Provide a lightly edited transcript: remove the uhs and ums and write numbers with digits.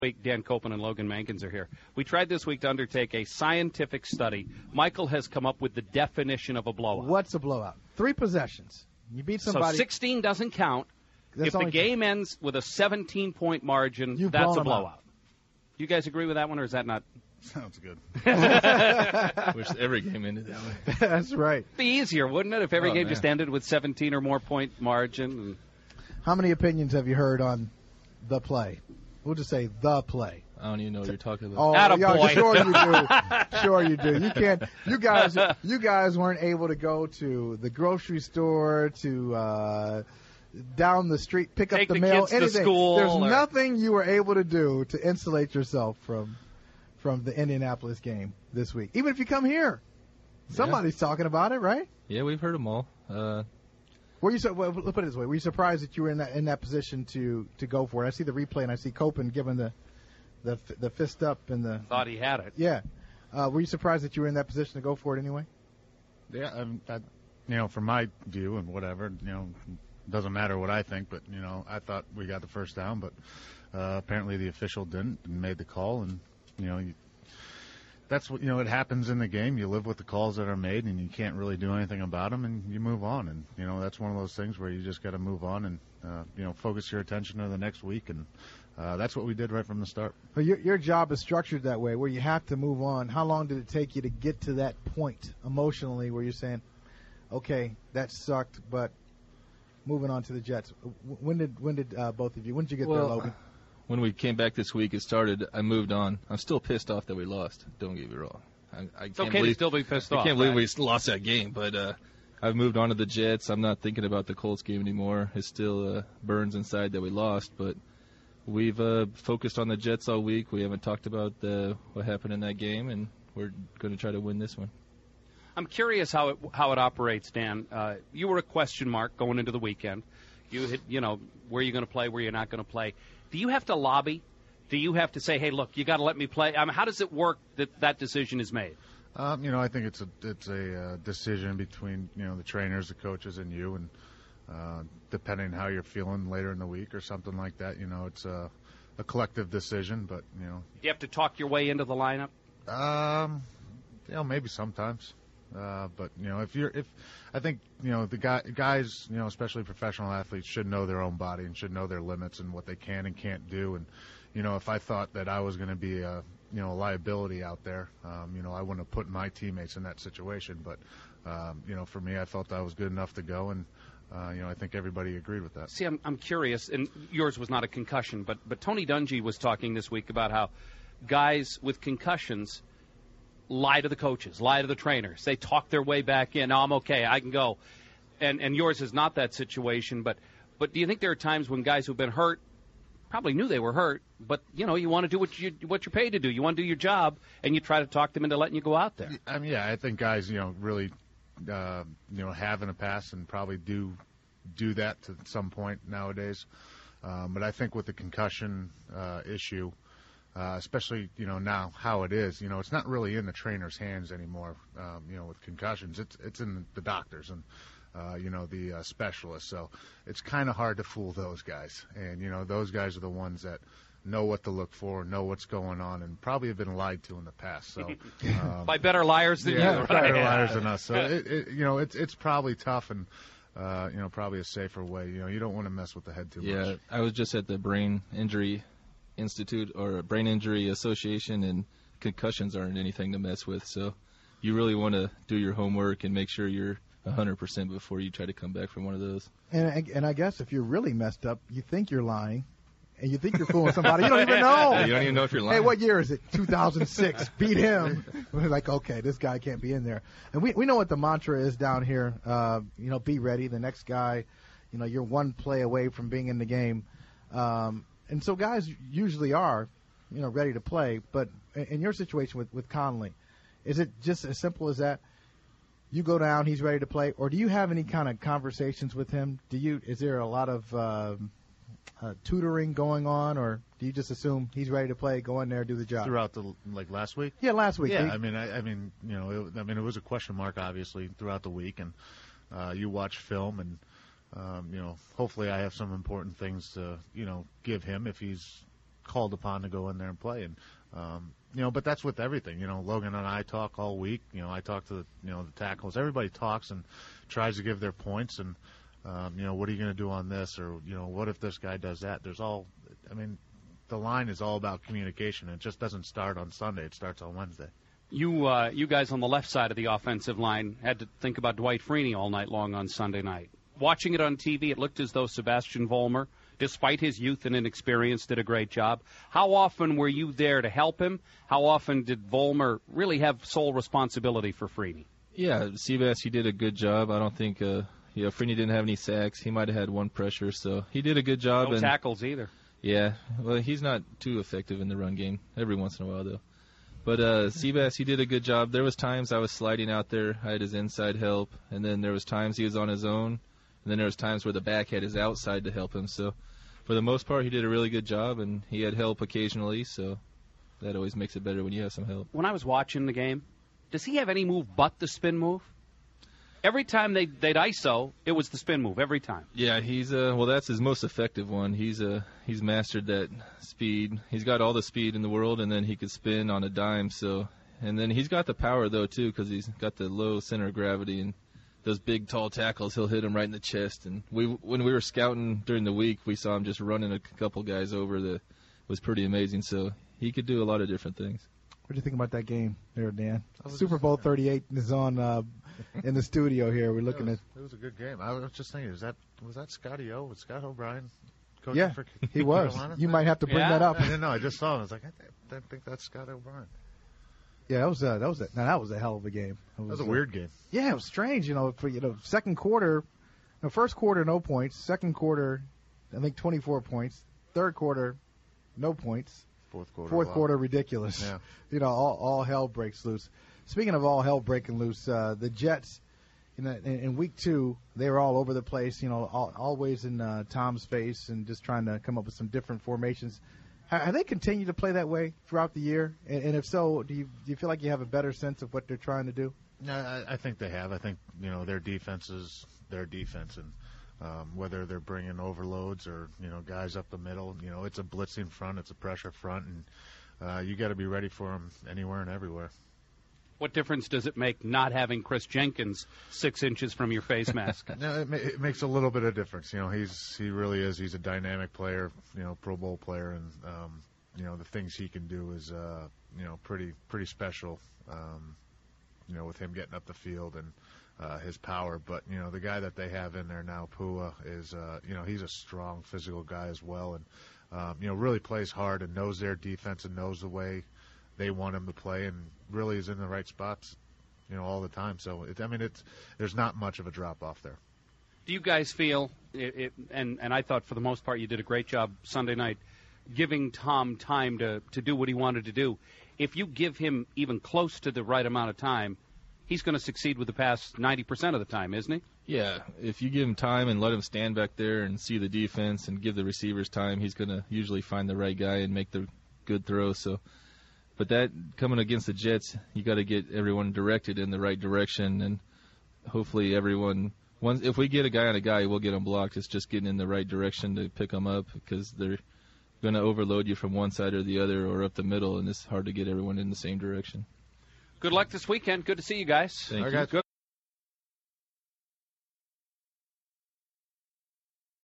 week, Dan Copen and Logan Mankins are here. We tried this week to undertake a scientific study. Michael has come up with the definition of a blowout. What's a blowout? 3 possessions. You beat somebody. So 16 doesn't count. If the game ends with a 17-point margin, that's a blowout. You guys agree with that one, or is that not? Sounds good. Wish every game ended that way. That's right. It'd be easier, wouldn't it, if every game just ended with 17 or more point margin? How many opinions have you heard on the play? We'll just say the play. I don't even know what you're talking about. Oh, yeah, sure you do. Sure you do. You can't. You guys weren't able to go to the grocery store, to down the street, pick up the mail, kids to school. There's nothing you were able to do to insulate yourself from the Indianapolis game this week. Even if you come here, somebody's talking about it, right? Yeah, we've heard them all. Were you? Well, let's put it this way: were you surprised that you were in that position to go for it? I see the replay and I see Copen giving the fist up and the. Thought he had it. Yeah. Were you surprised that you were in that position to go for it anyway? Yeah, from my view and whatever, doesn't matter what I think, but I thought we got the first down, but apparently the official didn't and made the call, and that's what it happens in the game. You live with the calls that are made, and you can't really do anything about them, and you move on. And that's one of those things where you just got to move on and focus your attention to the next week, and that's what we did right from the start. Well, your job is structured that way, where you have to move on. How long did it take you to get to that point emotionally, where you're saying, "Okay, that sucked, but moving on to the Jets"? When did both of you? When did you get there, Logan? When we came back this week, it started. I moved on. I'm still pissed off that we lost. Don't get me wrong. It's okay to still be pissed off. I can't believe we lost that game, but I've moved on to the Jets. I'm not thinking about the Colts game anymore. It still burns inside that we lost, but we've focused on the Jets all week. We haven't talked about what happened in that game, and we're going to try to win this one. I'm curious how it operates, Dan. You were a question mark going into the weekend. You hit, where you're going to play, where you're not going to play. Do you have to lobby? Do you have to say, hey, look, you got to let me play? I mean, how does it work that decision is made? I think it's a decision between the trainers, the coaches, and you, and depending on how you're feeling later in the week or something like that, it's a collective decision. But you have to talk your way into the lineup. Maybe sometimes. But I think the guys, especially professional athletes, should know their own body and should know their limits and what they can and can't do. And if I thought that I was going to be a liability out there, I wouldn't have put my teammates in that situation. But for me, I felt I was good enough to go, and I think everybody agreed with that. See, I'm curious, and yours was not a concussion, but Tony Dungy was talking this week about how guys with concussions lie to the coaches, lie to the trainers. They talk their way back in. No, I'm okay. I can go. And yours is not that situation. But do you think there are times when guys who've been hurt probably knew they were hurt, but, you want to do what you're paid to do. You want to do your job, and you try to talk them into letting you go out there. I think guys, really, have in the past and probably do that to some point nowadays. But I think with the concussion issue, especially, now how it is, it's not really in the trainer's hands anymore, with concussions. It's in the doctors and, the specialists. So it's kind of hard to fool those guys. And, those guys are the ones that know what to look for, know what's going on, and probably have been lied to in the past. So by better liars than you, right? Better liars than us. So, it's probably tough and, probably a safer way. You don't want to mess with the head too much. Yeah, I was just at the Brain Injury Institute or Brain Injury Association, and concussions aren't anything to mess with. So you really want to do your homework and make sure you're 100% before you try to come back from one of those. And I guess if you're really messed up, you think you're lying, and you think you're fooling somebody. You don't even know. Yeah, you don't even know if you're lying. Hey, what year is it? 2006. Beat him. We're like, okay, this guy can't be in there. And we know what the mantra is down here. Be ready. The next guy, you're one play away from being in the game. And so guys usually are, ready to play. But in your situation with Conley, is it just as simple as that? You go down, he's ready to play, or do you have any kind of conversations with him? Is there a lot of tutoring going on, or do you just assume he's ready to play, go in there, do the job? Throughout last week? Yeah, last week. Yeah, it was a question mark obviously throughout the week, and you watch film and hopefully I have some important things to give him if he's called upon to go in there and play. And but that's with everything. Logan and I talk all week. I talk to the tackles. Everybody talks and tries to give their points. And what are you going to do on this? Or what if this guy does that? The line is all about communication. It just doesn't start on Sunday. It starts on Wednesday. You guys on the left side of the offensive line had to think about Dwight Freeney all night long on Sunday night. Watching it on TV, it looked as though Sebastian Vollmer, despite his youth and inexperience, did a great job. How often were you there to help him? How often did Vollmer really have sole responsibility for Freeney? Yeah, Seabass, he did a good job. I don't think Freeney didn't have any sacks. He might have had one pressure, so he did a good job. No tackles either. Yeah, well, he's not too effective in the run game. Every once in a while, though. But Seabass, he did a good job. There was times I was sliding out there. I had his inside help, and then there was times he was on his own, and then there was times where the back had his outside to help him. So for the most part, he did a really good job, and he had help occasionally, so that always makes it better when you have some help. When I was watching the game, does he have any move but the spin move? Every time they'd ISO, it was the spin move, every time. Yeah, he's that's his most effective one. He's mastered that speed. He's got all the speed in the world, and then he could spin on a dime. So, and then he's got the power though too, because he's got the low center of gravity, and those big tall tackles, he'll hit him right in the chest. And when we were scouting during the week, we saw him just running a couple guys over. That was pretty amazing. So he could do a lot of different things. What do you think about that game there, Dan? Super Bowl 38 is on in the studio here. We're looking at. It was a good game. I was just thinking, was that Scotty O? Was Scott O'Brien coaching yeah, for he was. Carolina? You might have to bring that up. I didn't know. I just saw him. I was like, I think that's Scott O'Brien. Yeah, that was a hell of a game. That was a weird game. Yeah, it was strange. For second quarter, first quarter no points. Second quarter, I think 24 points. Third quarter, no points. Fourth quarter, ridiculous. Yeah. All hell breaks loose. Speaking of all hell breaking loose, the Jets, in week 2, they were all over the place. Always in Tom's face and just trying to come up with some different formations. Have they continued to play that way throughout the year? And if so, do you feel like you have a better sense of what they're trying to do? No, I think they have. I think their defense is their defense, and whether they're bringing overloads or guys up the middle, it's a blitzing front, it's a pressure front, and you got to be ready for them anywhere and everywhere. What difference does it make not having Chris Jenkins 6 inches from your face mask? No, it makes a little bit of difference. He really is. He's a dynamic player, Pro Bowl player, and the things he can do is pretty special. With him getting up the field and his power, but the guy that they have in there now, Pua, is he's a strong physical guy as well, and really plays hard and knows their defense and knows the way they want him to play, and really is in the right spots, all the time. So there's not much of a drop off there. Do you guys feel and I thought for the most part you did a great job Sunday night, giving Tom time to do what he wanted to do? If you give him even close to the right amount of time, he's going to succeed with the pass 90% of the time, isn't he? Yeah, if you give him time and let him stand back there and see the defense and give the receivers time, he's going to usually find the right guy and make the good throw. So, but that coming against the Jets, you got to get everyone directed in the right direction, and hopefully everyone. If we get a guy on a guy, we'll get him blocked. It's just getting in the right direction to pick them up, because they're going to overload you from one side or the other or up the middle, and it's hard to get everyone in the same direction. Good luck this weekend. Good to see you guys. Thank you. Good.